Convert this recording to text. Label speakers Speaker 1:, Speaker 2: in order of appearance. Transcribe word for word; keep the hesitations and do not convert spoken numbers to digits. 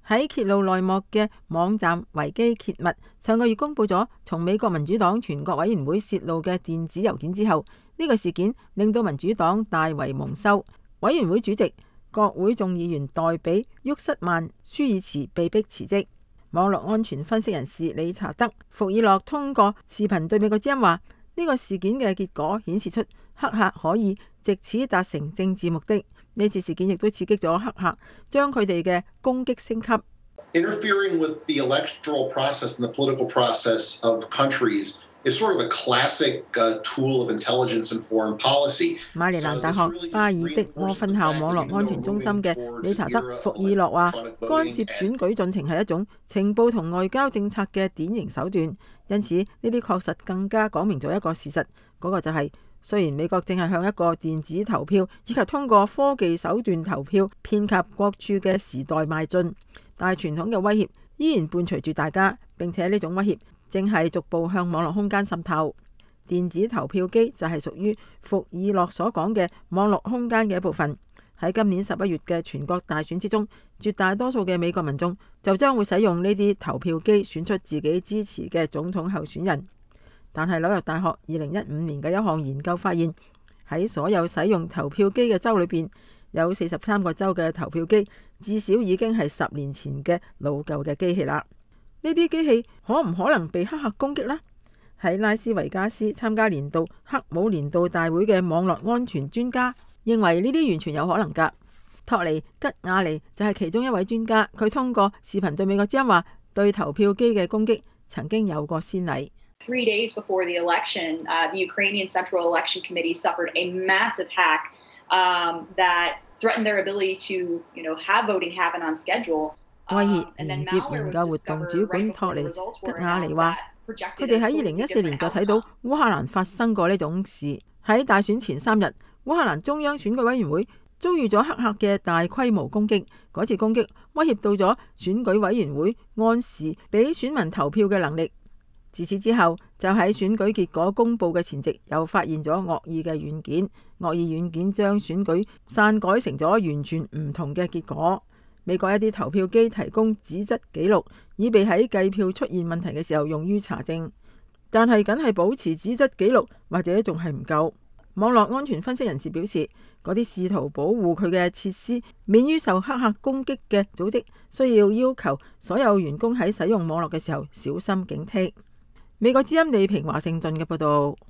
Speaker 1: 喺揭露內幕嘅網站維基揭密上個月公佈咗從美國民主黨全國委員會泄露嘅電子郵件之後，呢個事件令到民主黨大為蒙羞。委員會主席、國會眾議員代比沃瑟曼舒爾茨被迫辭職。網絡安全分析人士理查德·福爾洛通過視頻對美國之音話：呢個事件嘅結果顯示出黑客可以藉此達成政治目的。呢次事件亦都刺激咗黑客將佢哋嘅攻擊升級。
Speaker 2: Interfering with the electoral process and the political process of countries is sort of a classic tool of intelligence and foreign policy.
Speaker 1: 馬里蘭大學巴爾的沃分校網絡安全中心嘅理查德·福爾洛話：干涉選舉進程係一種情報同外交政策嘅典型手段，因此呢啲確實更加講明咗一個事實，嗰個就係。雖然美國正係向一個電子投票以及通過科技手段投票遍及各處嘅時代邁進，但係傳統嘅威脅依然伴隨住大家，並且呢種威脅正係逐步向網絡空間滲透。電子投票機就係屬於福爾洛所講嘅網絡空間嘅一部分。喺今年十一月嘅全國大選之中，絕大多數嘅美國民眾就將會使用呢啲投票機選出自己支持嘅總統候選人。但係紐約大學二零一五年嘅一項研究發現，喺所有使用投票機嘅州裏邊，有四十三個州嘅投票機至少已經係十年前嘅老舊嘅機器啦。呢啲機器可唔可能被黑客攻擊呢？喺拉斯維加斯參加年度黑帽年度大會嘅網絡安全專家認為呢啲完全有可能㗎。托尼吉亞尼就係其中一位專家，佢通過視頻對美國之音話，對投票機嘅攻擊曾經有過先例。
Speaker 3: Three days before the election, uh, the Ukrainian Central Election Committee suffered a massive hack um, that threatened their ability to, you know, have voting happen on schedule.
Speaker 1: 威脅連接研究活動主管托尼吉亞尼話，佢哋喺二零一四年就睇到烏克蘭發生過呢種事。喺大選前三日，烏克蘭中央選舉委員會遭遇咗黑客嘅大規模攻擊，嗰次攻擊威脅到咗選舉委員會按時俾選民投票嘅能力。自此之後，就喺選舉結果公佈嘅前夕，又發現咗惡意嘅軟件，惡意軟件將選舉篡改成咗完全唔同嘅結果。美國一啲投票機提供紙質記錄，以備喺計票出現問題嘅時候用於查證，但係僅係保持紙質記錄或者仲係唔夠。網絡安全分析人士表示，嗰啲試圖保護佢嘅設施免於受黑客攻擊嘅組織，需要要求所有員工喺使用網絡嘅時候小心警惕。美國之音李平華盛頓嘅報道。